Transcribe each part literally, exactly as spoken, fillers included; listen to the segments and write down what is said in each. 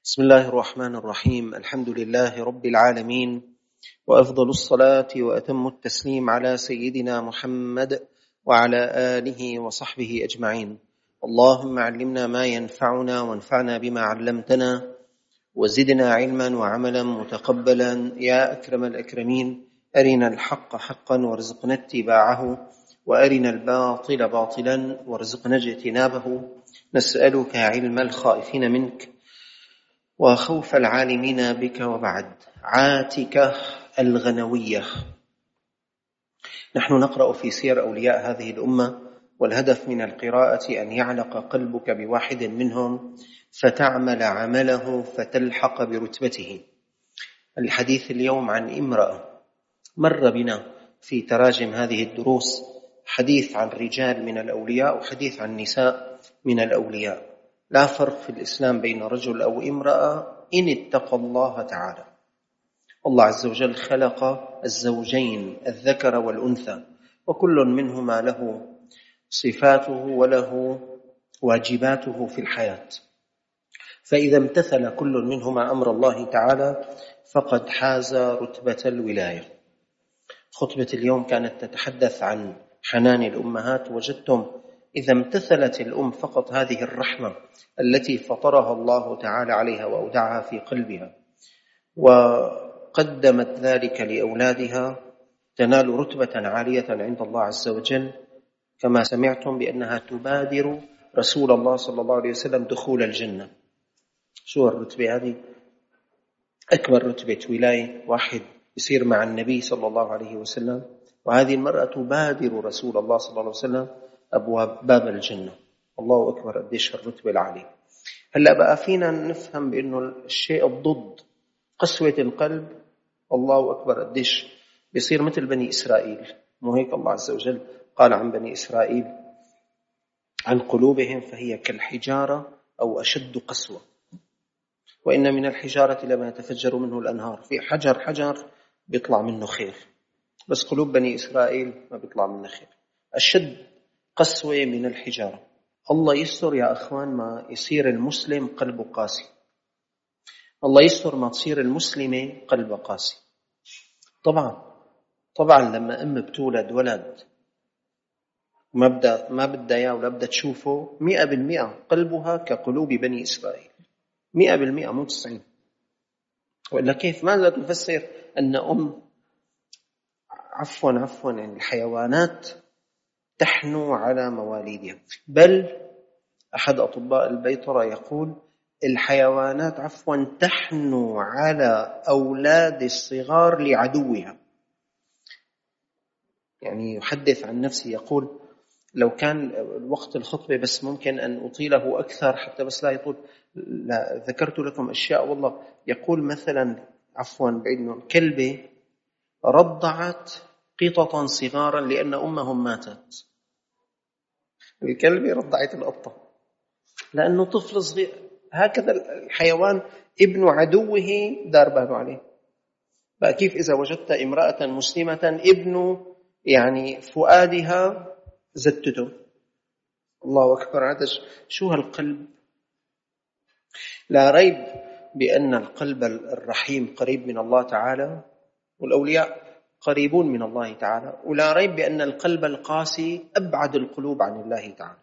بسم الله الرحمن الرحيم. الحمد لله رب العالمين، وأفضل الصلاة وأتم التسليم على سيدنا محمد وعلى آله وصحبه أجمعين. اللهم علمنا ما ينفعنا وانفعنا بما علمتنا وزدنا علما وعملا متقبلا يا أكرم الأكرمين. أرنا الحق حقا وارزقنا اتباعه، وأرنا الباطل باطلا وارزقنا اجتنابه. نسألك علم الخائفين منك وخوف العالمين بك. وبعد، عاتكة الغنوية. نحن نقرأ في سير أولياء هذه الأمة، والهدف من القراءة أن يعلق قلبك بواحد منهم فتعمل عمله فتلحق برتبته. الحديث اليوم عن امرأة مر بنا في تراجم هذه الدروس، حديث عن رجال من الأولياء وحديث عن نساء من الأولياء. لا فرق في الإسلام بين رجل أو امرأة إن اتقى الله تعالى. الله عز وجل خلق الزوجين الذكر والأنثى، وكل منهما له صفاته وله واجباته في الحياة، فإذا امتثل كل منهما أمر الله تعالى فقد حاز رتبة الولاية. خطبة اليوم كانت تتحدث عن حنان الأمهات. وجدتم إذا امتثلت الأم فقط هذه الرحمة التي فطرها الله تعالى عليها وأودعها في قلبها وقدمت ذلك لأولادها، تنال رتبة عالية عند الله عز وجل، كما سمعتم بأنها تبادر رسول الله صلى الله عليه وسلم دخول الجنة. شو الرتبة هذه؟ أكبر رتبة ولاية، واحد يصير مع النبي صلى الله عليه وسلم، وهذه المرأة تبادر رسول الله صلى الله عليه وسلم أبواب باب الجنة. الله أكبر، قديش الرتبة العالية. هلأ بقى فينا نفهم بأنه الشيء الضد قسوة القلب، الله أكبر، قديش بيصير مثل بني إسرائيل. مو هيك الله عز وجل قال عن بني إسرائيل عن قلوبهم فهي كالحجارة أو أشد قسوة، وإن من الحجارة لما يتفجر منه الأنهار. في حجر حجر بيطلع منه خير، بس قلوب بني إسرائيل ما بيطلع منه خير، أشد قسوة من الحجارة. الله يستر يا أخوان ما يصير المسلم قلبه قاسي، الله يستر ما تصير المسلمة قلبه قاسي. طبعا طبعا لما أم بتولد ولد ما بدها ما بدها إياه ولا بدها تشوفه، مئة بالمئة قلبها كقلوب بني إسرائيل، مئة بالمئة مو تسعين. وإلا كيف؟ ماذا تفسر أن أم عفوا عفوا يعني الحيوانات تحنو على مواليدها؟ بل أحد أطباء البيطرة يقول الحيوانات عفوا تحنو على أولاد الصغار لعدوها. يعني يحدث عن نفسه يقول لو كان الوقت الخطبة بس ممكن أن أطيله أكثر حتى بس لا يطول، لا ذكرت لكم أشياء. والله يقول مثلا عفوا بأنه كلبة رضعت قططا صغارا لأن أمهم ماتت. الكلبة رضعت القطة لأنه طفل صغير. هكذا الحيوان ابن عدوه دار باله عليه. بقى كيف إذا وجدت امرأة مسلمة ابن يعني فؤادها زتته؟ الله أكبر، هذا شو هالقلب. لا ريب بأن القلب الرحيم قريب من الله تعالى، والأولياء قريبون من الله تعالى، ولا ريب بأن القلب القاسي أبعد القلوب عن الله تعالى.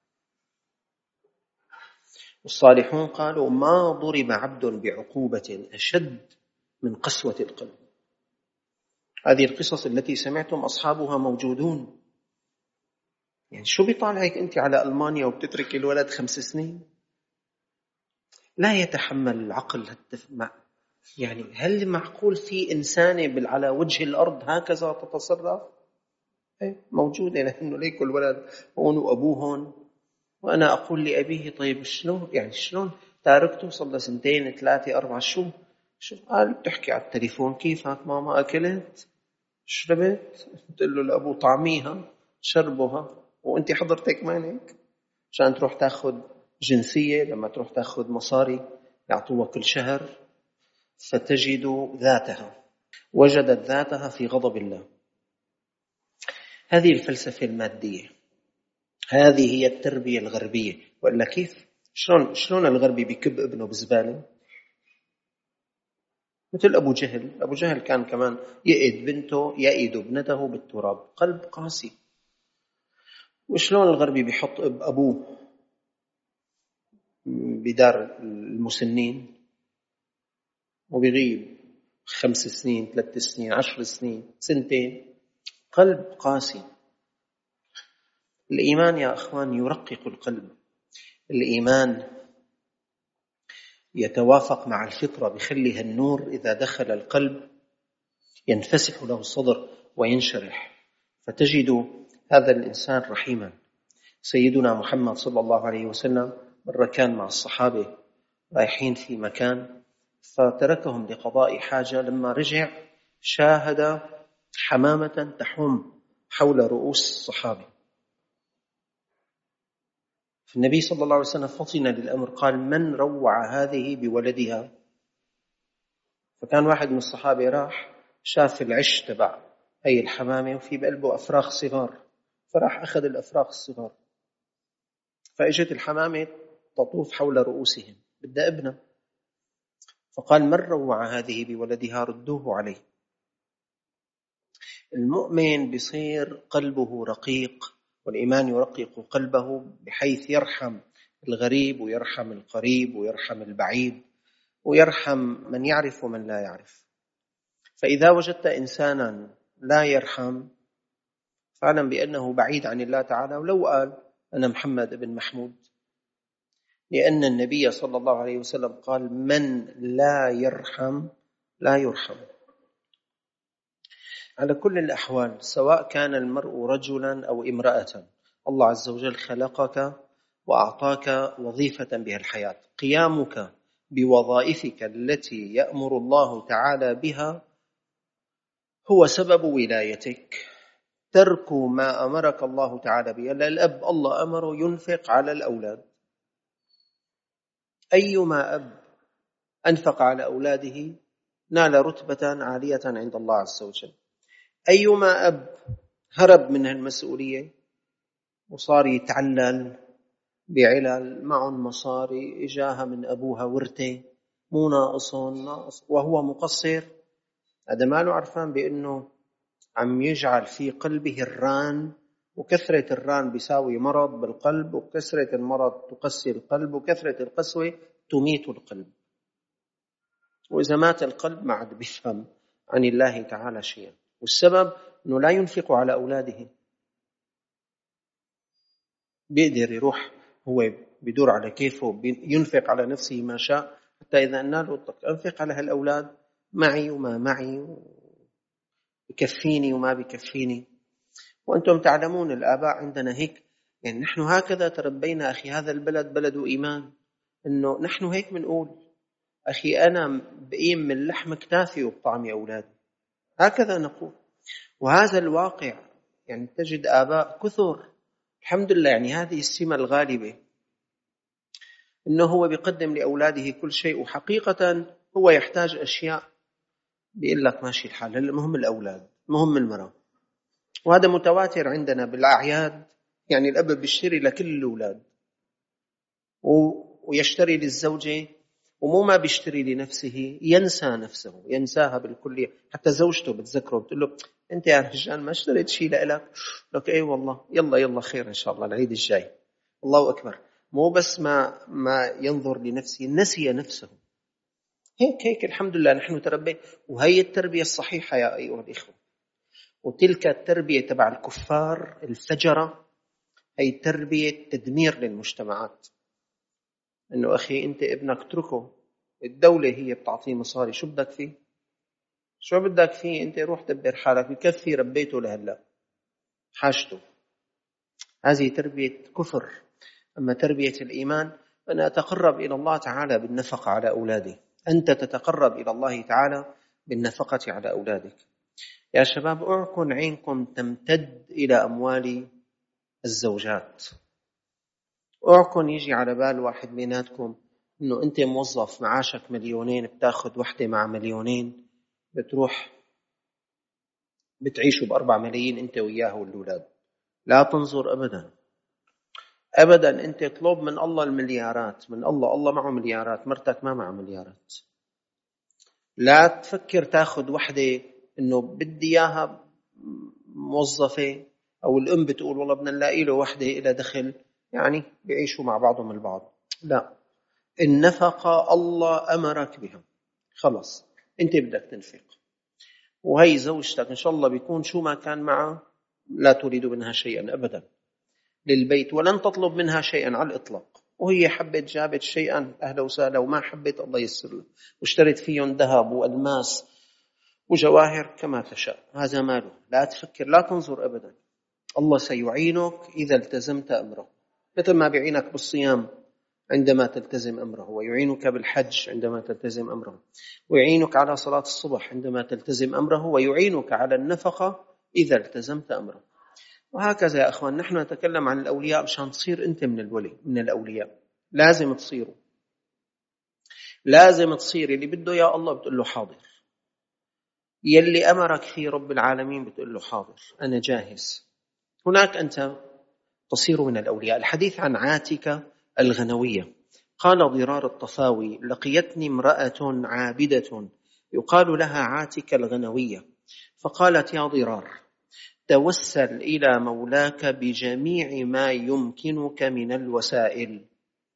والصالحون قالوا ما ضرب عبد بعقوبة أشد من قسوة القلب. هذه القصص التي سمعتم أصحابها موجودون. يعني شو بيطالعك أنت على ألمانيا وبتترك الولد خمس سنين؟ لا يتحمل العقل مع يعني هل معقول في إنسانة على وجه الأرض هكذا تتصرف؟ موجودة، لأنه ليك الولد هون وأبوهن. وأنا أقول لأبيه طيب شلون يعني شلون تاركته صلى سنتين ثلاثة أربعة؟ شو شو قال؟ بتحكي على التليفون كيفك ماما، أكلت شربت؟ بتقول له لأبو طعميها شربها، وأنت حضرتك مانك عشان تروح تاخد جنسية. لما تروح تاخد مصاري يعطوها كل شهر، فتجد ذاتها وجدت ذاتها في غضب الله. هذه الفلسفة المادية، هذه هي التربية الغربية. وإلا كيف؟ شلون شلون الغربي بيكب ابنه بزبالة؟ مثل أبو جهل. أبو جهل كان كمان يئد بنته يئد ابنته بالتراب، قلب قاسي. وشلون الغربي بيحط أبوه بدار المسنين وبيغيب خمس سنين، ثلاث سنين، عشر سنين، سنتين، قلب قاسي. الإيمان يا أخوان يرقق القلب، الإيمان يتوافق مع الفطرة، بخليها النور إذا دخل القلب ينفسح له الصدر وينشرح، فتجد هذا الإنسان رحيما. سيدنا محمد صلى الله عليه وسلم مرة كان مع الصحابة رايحين في مكان فتركهم لقضاء حاجة، لما رجع شاهد حمامة تحوم حول رؤوس الصحابة. فالنبي صلى الله عليه وسلم فطن للأمر، قال: من روع هذه بولدها؟ فكان واحد من الصحابة راح شاف العش تبع هي الحمامة وفي بقلبه أفراخ صغار، فراح أخذ الأفراخ الصغار، فإجت الحمامة تطوف حول رؤوسهم بدها ابنه، فقال: من روع هذه بولدها؟ ردوه عليه. المؤمن بصير قلبه رقيق، والإيمان يرقق قلبه بحيث يرحم الغريب ويرحم القريب ويرحم البعيد ويرحم من يعرف ومن لا يعرف. فإذا وجدت إنسانا لا يرحم فاعلم بأنه بعيد عن الله تعالى، ولو قال أنا محمد بن محمود، لأن النبي صلى الله عليه وسلم قال: من لا يرحم لا يرحم. على كل الأحوال، سواء كان المرء رجلا أو امرأة، الله عز وجل خلقك وأعطاك وظيفة بها الحياة. قيامك بوظائفك التي يأمر الله تعالى بها هو سبب ولايتك. ترك ما أمرك الله تعالى به، الأب الله أمره ينفق على الأولاد، أيما أب أنفق على أولاده نال رتبة عالية عند الله عز وجل. أيما أب هرب من المسؤولية وصار يتعلل بعلل، معهم مصاري إجاها من أبوها ورثة، مو ناقصون ناقص وهو مقصر، هذا ما له عرفان بأنه عم يجعل في قلبه الران، وكثرة الران بيساوي مرض بالقلب، وكثرة المرض تقسي القلب، وكثرة القسوة تميت القلب. وإذا مات القلب ما عاد بيفهم عن الله تعالى شيئا. والسبب أنه لا ينفق على أولاده. بيقدر يروح هو بدور على كيفه، ينفق على نفسه ما شاء، حتى إذا ناله أنفق على هالأولاد معي وما معي، بكفيني وما بكفيني. وأنتم تعلمون الآباء عندنا هيك، يعني نحن هكذا تربينا. أخي هذا البلد بلد إيمان، إنه نحن هيك منقول: أخي أنا بقيم من لحم كتافي وبطعم أولادي، هكذا نقول. وهذا الواقع، يعني تجد آباء كثر الحمد لله، يعني هذه السمة الغالبة، إنه هو بيقدم لأولاده كل شيء، وحقيقة هو يحتاج أشياء بيقول لك ماشي الحال، المهم الأولاد، المهم المرأة. وهذا متواتر عندنا بالأعياد، يعني الأب بيشتري لكل الأولاد ويشتري للزوجة، ومو ما بيشتري لنفسه، ينسى نفسه، ينساها بالكلية. حتى زوجته بتذكره بتقول له: أنت يا رجال ما اشتريت شيء لك؟ لك أي والله، يلا يلا خير إن شاء الله العيد الجاي، الله أكبر. مو بس ما ما ينظر لنفسه، نسي نفسه. هيك هيك الحمد لله نحن تربينا، وهي التربية الصحيحة يا أيها الإخوة. وتلك التربية تبع الكفار الفجرة هي تربية تدمير للمجتمعات. إنه أخي أنت ابنك اتركه، الدولة هي بتعطيه مصاري، شو بدك فيه؟ شو بدك فيه؟ أنت روح دبر حالك، بكفي ربيته لهلا حاجته. هذه تربية كفر. أما تربية الإيمان أنا أتقرب إلى الله تعالى بالنفقة على أولادي، أنت تتقرب إلى الله تعالى بالنفقة على أولادك. يا شباب أعكن عينكم تمتد إلى أموال الزوجات. أعكن يجي على بال واحد مناتكم إنه أنت موظف معاشك مليونين، بتاخد وحدة مع مليونين، بتروح بتعيشوا بأربع ملايين أنت وياه والأولاد. لا تنظر أبدا أبدا، أنت اطلب من الله المليارات، من الله، الله معه مليارات، مرتك ما معه مليارات. لا تفكر تاخذ وحدة إنه بدي إياها موظفة، أو الأم بتقول والله بدنا نلاقي له وحدة إلى دخل يعني بيعيشوا مع بعضهم البعض. لا، النفقة الله أمرك بها، خلص أنت بدك تنفق، وهي زوجتك إن شاء الله بيكون شو ما كان معها لا تريد منها شيئا أبدا للبيت، ولن تطلب منها شيئا على الإطلاق، وهي حبت جابت شيئا أهلا وسهلا، وما حبت الله يسر له، واشترت فيهم ذهب وألماس وجواهر كما تشاء، هذا ماله. لا تفكر، لا تنظر أبدا، الله سيعينك إذا التزمت أمره، مثل ما بيعينك بالصيام عندما تلتزم أمره، ويعينك بالحج عندما تلتزم أمره، ويعينك على صلاة الصبح عندما تلتزم أمره، ويعينك على النفقة إذا التزمت أمره. وهكذا يا أخوان، نحن نتكلم عن الأولياء مشان تصير أنت من الولي من الأولياء. لازم تصيروا، لازم تصير اللي بده يا الله بتقول له حاضر، يلي أمرك فيه رب العالمين بتقول له حاضر أنا جاهز. هناك أنت تصير من الأولياء. الحديث عن عاتكة الغنوية، قال ضرار الطفاوي: لقيتني امرأة عابدة يقال لها عاتكة الغنوية، فقالت: يا ضرار، توسل إلى مولاك بجميع ما يمكنك من الوسائل،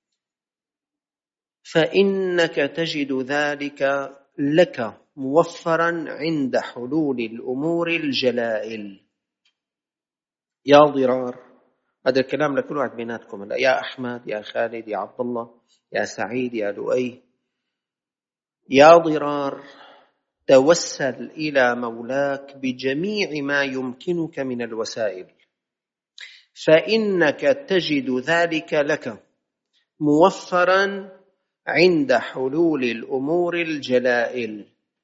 فإنك تجد ذلك لك موفرا عند حلول الأمور الجلائل. يا ضرار، هذا الكلام لكل واحد بيناتكم، يا أحمد، يا خالد، يا عبد الله، يا سعيد، يا لؤي، يا ضرار، توسل إلى مولاك بجميع ما يمكنك من الوسائل، فإنك تجد ذلك لك موفرا عند حلول الأمور الجلائل.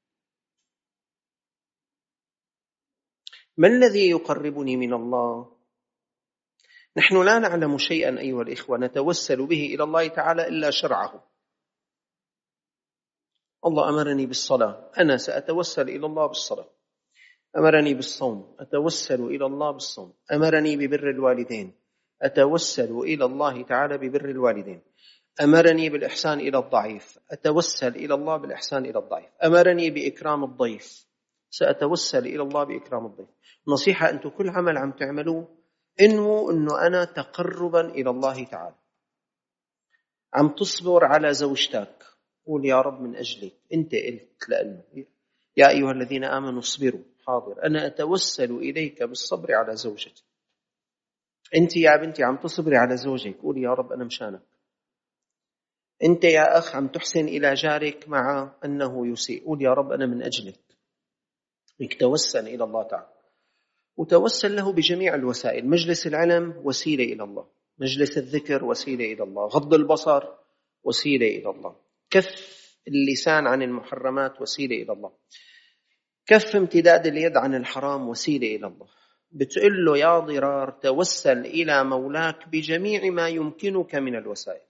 ما الذي يقربني من الله؟ نحن لا نعلم شيئا أيها الإخوة نتوسل به إلى الله تعالى إلا شرعه. الله أمرني بالصلاة، أنا سأتوسل إلى الله بالصلاة. أمرني بالصوم، أتوسل إلى الله بالصوم. أمرني ببر الوالدين، أتوسل إلى الله تعالى ببر الوالدين. أمرني بالإحسان إلى الضعيف، أتوسل إلى الله بالإحسان إلى الضعيف. أمرني بإكرام الضيف، سأتوسل إلى الله بإكرام الضيف. نصيحة، أنتم كل عمل عم تعملوه إنه إنه أنا تقربا إلى الله تعالى. عم تصبر على زوجتك، قول يا رب من أجلك، أنت قلت لأنه يا أيها الذين آمنوا اصبروا، حاضر أنا أتوسل إليك بالصبر على زوجتي. أنت يا بنتي عم تصبري على زوجك، قول يا رب أنا مشانك. أنت يا أخ عم تحسن إلى جارك مع أنه يسيء، قول يا رب أنا من أجلك. توسل إلى الله تعالى، وتوسل له بجميع الوسائل. مجلس العلم وسيلة إلى الله، مجلس الذكر وسيلة إلى الله، غض البصر وسيلة إلى الله، كف اللسان عن المحرمات وسيلة إلى الله، كف امتداد اليد عن الحرام وسيلة إلى الله. بتقول له يا ضرار توسل إلى مولاك بجميع ما يمكنك من الوسائل.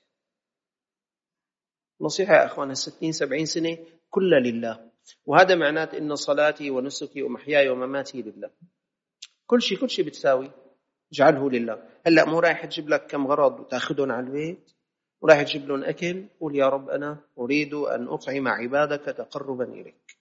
نصيحة يا أخوانا، ستين سبعين سنة كلها لله، وهذا معناته إن صلاتي ونسكي ومحياي ومماتي لله. كل شيء كل شيء بتساوي اجعله لله. هلأ مو رايح تجيب لك كم غرض وتأخذهم على البيت، ورايح تجيب لهم أكل، قول يا رب أنا أريد أن أطعم عبادك تقربا إليك.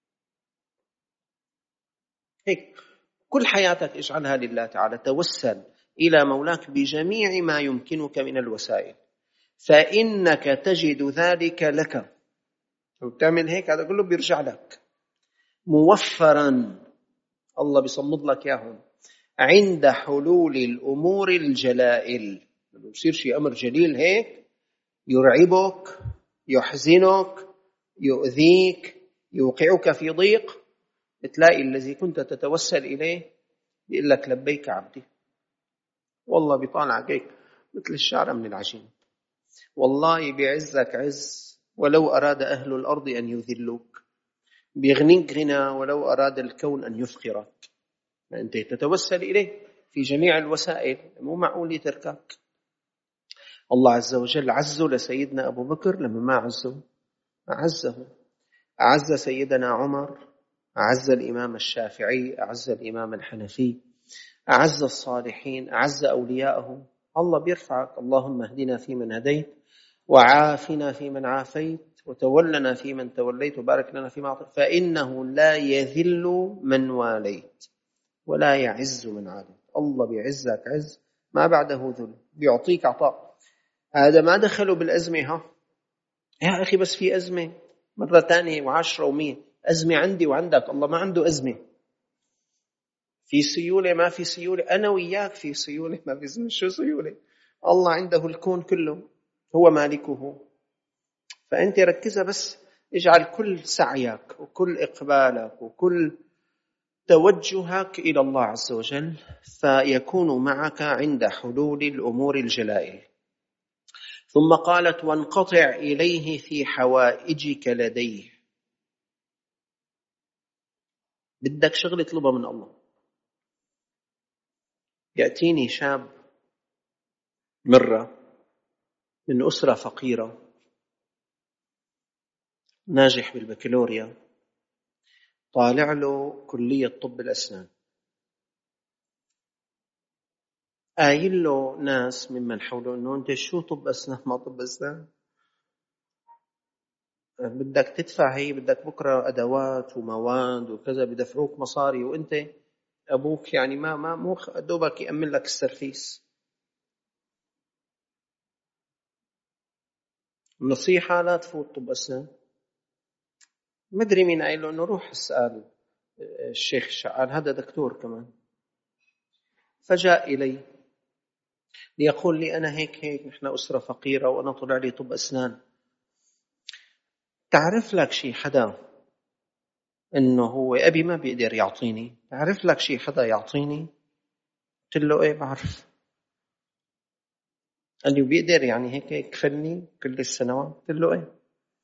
هيك كل حياتك اجعلها لله تعالى. توسل إلى مولاك بجميع ما يمكنك من الوسائل، فإنك تجد ذلك لك. وبتعمل هيك هذا كله بيرجع لك موفرا، الله بيصمد لك ياهم عند حلول الأمور الجلائل. لما يصير شيء أمر جليل هيك يرعبك، يحزنك، يؤذيك، يوقعك في ضيق، بتلاقي الذي كنت تتوسل إليه بيقول لك لبيك عبدي. والله بيطالعك هيك مثل الشعرة من العجين، والله بيعزك عز ولو أراد أهل الأرض أن يذلوك، بيغنيك غنى ولو أراد الكون أن يفقرك. أنت تتوسل إليه في جميع الوسائل، مو معقول يتركك. الله عز وجل عزه لسيدنا أبو بكر لما ما عزه أعزه، أعز سيدنا عمر، أعز الإمام الشافعي، أعز الإمام الحنفي، أعز الصالحين، أعز أولياءه. الله بيرفعك. اللهم اهدنا فيمن هديت، وعافنا فيمن عافيت وتولنا فيمن توليت وبارك لنا فيما أعطيت فإنه لا يذل من واليت ولا يعز من عاديت. الله بيعزك عز ما بعده ذل، بيعطيك عطاء. هذا ما دخلوا بالأزمة. ها يا أخي بس في أزمة مرة تانية وعشرة ومية أزمة عندي وعندك، الله ما عنده أزمة. في سيولة ما في سيولة، أنا وياك في سيولة ما في سيولة. شو سيولة؟ الله عنده الكون كله، هو مالكه. فأنت ركزها بس، اجعل كل سعيك وكل إقبالك وكل توجهك إلى الله عز وجل، فيكون معك عند حلول الأمور الجلائل. ثم قالت وانقطع إليه في حوائجك لديه. بدك شغل اطلبها من الله. يأتيني شاب مرة من أسرة فقيرة ناجح بالبكالوريا، طالع له كلية طب الأسنان، قايل له ناس ممن حوله إنه أنت شو طب أسنان ما طب أسنان، بدك تدفع، هي بدك بكرة أدوات ومواد وكذا، بدفعوك مصاري، وأنت أبوك يعني ما ما مو دوبك يأمن لك السرفيس. نصيحة لا تفوت طب أسنان. مدري مين قايل له إنه روح اسأل الشيخ الشعال، هذا دكتور كمان. فجاء إلي ليقول لي أنا هيك هيك، نحن أسرة فقيرة وأنا طلع لي طب أسنان، تعرف لك شي حدا إنه هو أبي ما بيقدر يعطيني، تعرف لك شي حدا يعطيني؟ قلت له إيه بعرف. قال لي بيقدر يعني هيك يكفلني كل السنوات؟ قلت له إيه.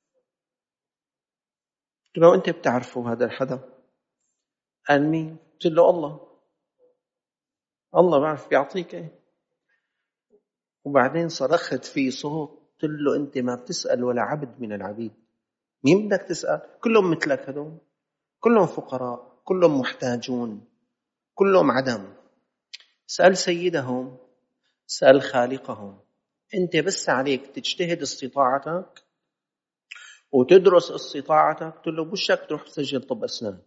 قلت له أنت بتعرفه هذا الحدا؟ قال مين؟ قلت له الله. الله بعرف بيعطيك إيه. وبعدين صرخت في صوت، قلت له أنت ما بتسأل ولا عبد من العبيد، مين بدك تسأل؟ كلهم مثلك هذول، كلهم فقراء، كلهم محتاجون، كلهم عدم. سأل سيدهم، سأل خالقهم. أنت بس عليك تجتهد استطاعتك وتدرس استطاعتك. قلت له بوشك تروح تسجل طب أسنان،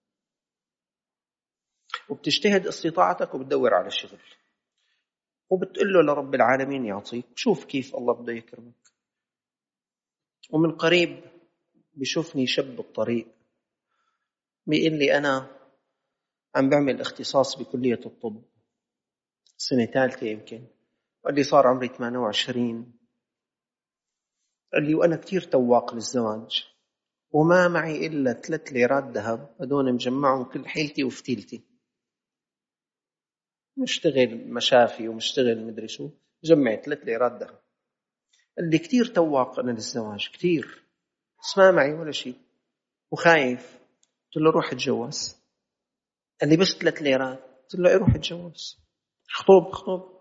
وبتجتهد استطاعتك وبتدور على شغل، وبتقول له لرب العالمين يعطيك. شوف كيف الله بده يكرمك. ومن قريب بشوفني شاب بالطريق بيقول لي أنا عم بعمل اختصاص بكلية الطب، سنة ثالثة يمكن، قال لي صار عمري ثمانية وعشرين. قال لي وأنا كتير تواق للزواج، وما معي إلا ثلاث ليرات ذهب، هدول مجمعهم كل حيلتي وفتيلتي، مشتغل مشافي ومشتغل مدري شو، جمع ثلاث ليرات ذهب. قال لي كتير تواق أنا للزواج كتير، بس ما معي ولا شيء وخايف. قلت له روح اتجوز. قال لي بس ثلاث ليرات. قلت له روح اتجوز، خطوب خطوب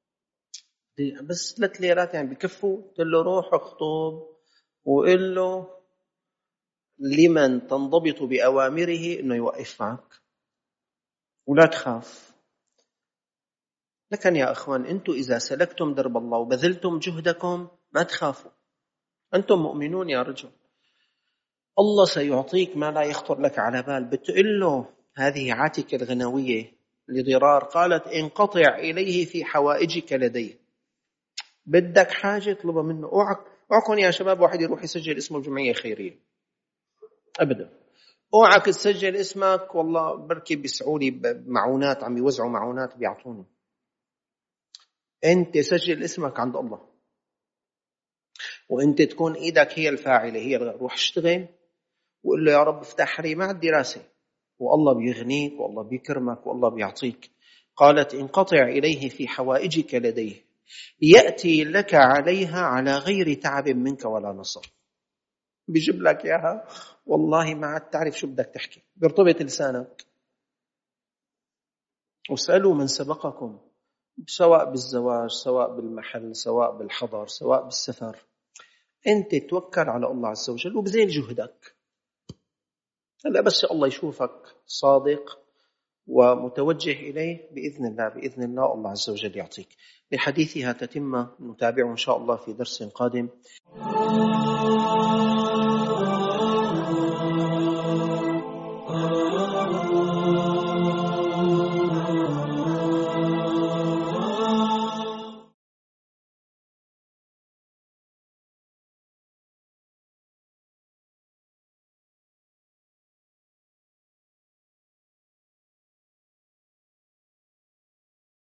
بس ثلاث ليرات يعني بكفوا؟ قلت له روح اخطب وقل له لمن تنضبط بأوامره إنه يوقف معك ولا تخاف. لكن يا أخوان أنتم إذا سلكتم درب الله وبذلتم جهدكم ما تخافوا، أنتم مؤمنون يا رجل. الله سيعطيك ما لا يخطر لك على بال. بتقول له هذه عاتكة الغنوية لضرار، قالت انقطع إليه في حوائجك لديه. بدك حاجة اطلبها منه. اوعك اوعكم يا شباب واحد يروح يسجل اسمه بجمعية خيرية أبدا. اوعك تسجل اسمك والله بركي بيسعوا لي معونات، عم يوزعوا معونات بيعطوني. انت سجل اسمك عند الله، وانت تكون ايدك هي الفاعلة هي الغير. روح اشتغل وقل له يا رب افتح لي مع الدراسة، والله بيغنيك والله بيكرمك والله بيعطيك. قالت انقطع إليه في حوائجك لديه يأتي لك عليها على غير تعب منك ولا نصر. بيجيب لك إياها والله ما عاد تعرف شو بدك تحكي، بيرتبط لسانك. واسألوا من سبقكم، سواء بالزواج سواء بالمحل سواء بالحضر سواء بالسفر. أنت توكل على الله عز وجل وبذل جهدك. هلا بس الله يشوفك صادق ومتوجه إليه بإذن الله بإذن الله الله عز وجل يعطيك. لحديثها تتمة نتابعه إن شاء الله في درس قادم.